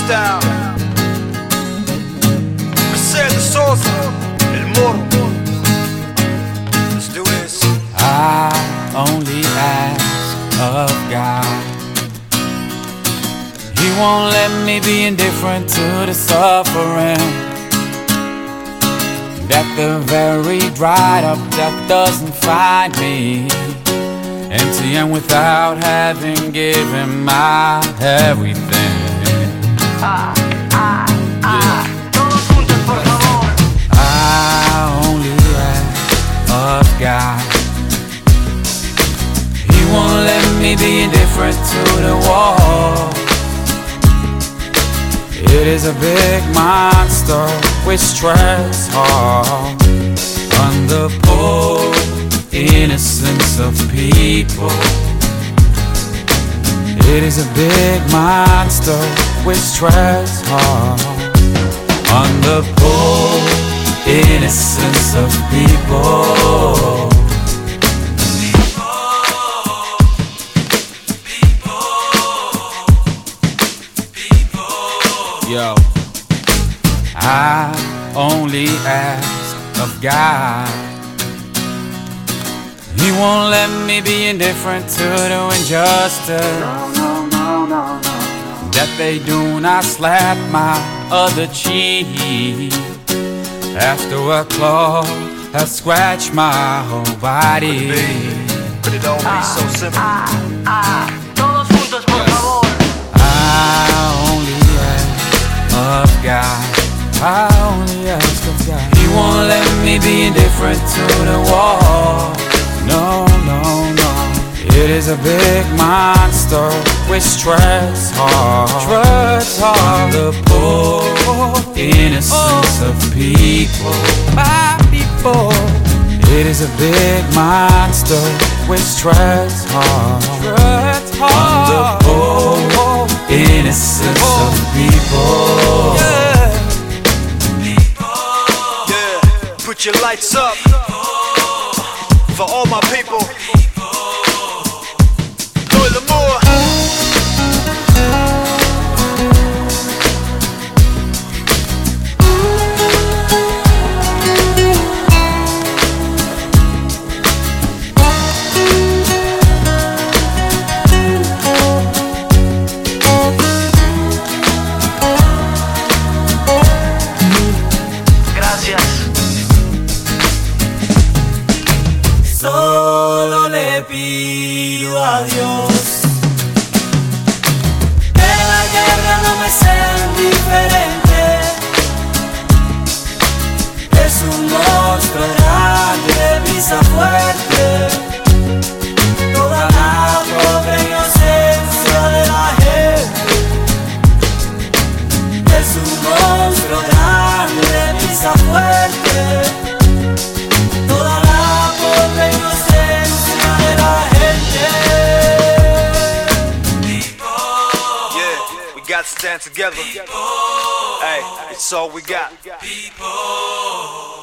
Freestyle. Mercedes Sosa, El Moro. Let's do this. I only ask of God. He won't let me be indifferent to the suffering, that the very dried up death doesn't find me empty and without having given my everything. Todos juntos, por favor. I only ask of God. He won't let me be indifferent to the war. It is a big monster which treads hard on the poor innocence of people. It is a big monster which treads hard on the poor innocence of people. Yo, I only ask of God. He won't let me be indifferent to the injustice, that they do not slap my other cheek after a claw has scratched my whole body. But it don't be so simple. Todos juntos, por favor. I only ask of God. I only ask of God. He won't let me be indifferent to the war. No, no, no. It is a big monster which treads hard on the poor innocence of people. My people. It is a big monster which treads hard on the poor innocence of people. Yeah, put your lights up for all my people. Louis L'Amour. Solo le pido a Dios que la guerra no me sea indiferente. Es un monstruo grande, pisa fuerte toda la pobre inocencia de la gente. Es un monstruo grande, pisa fuerte toda la pobre inocencia de la gente. Yeah, we got to stand together. Hey, it's all we got.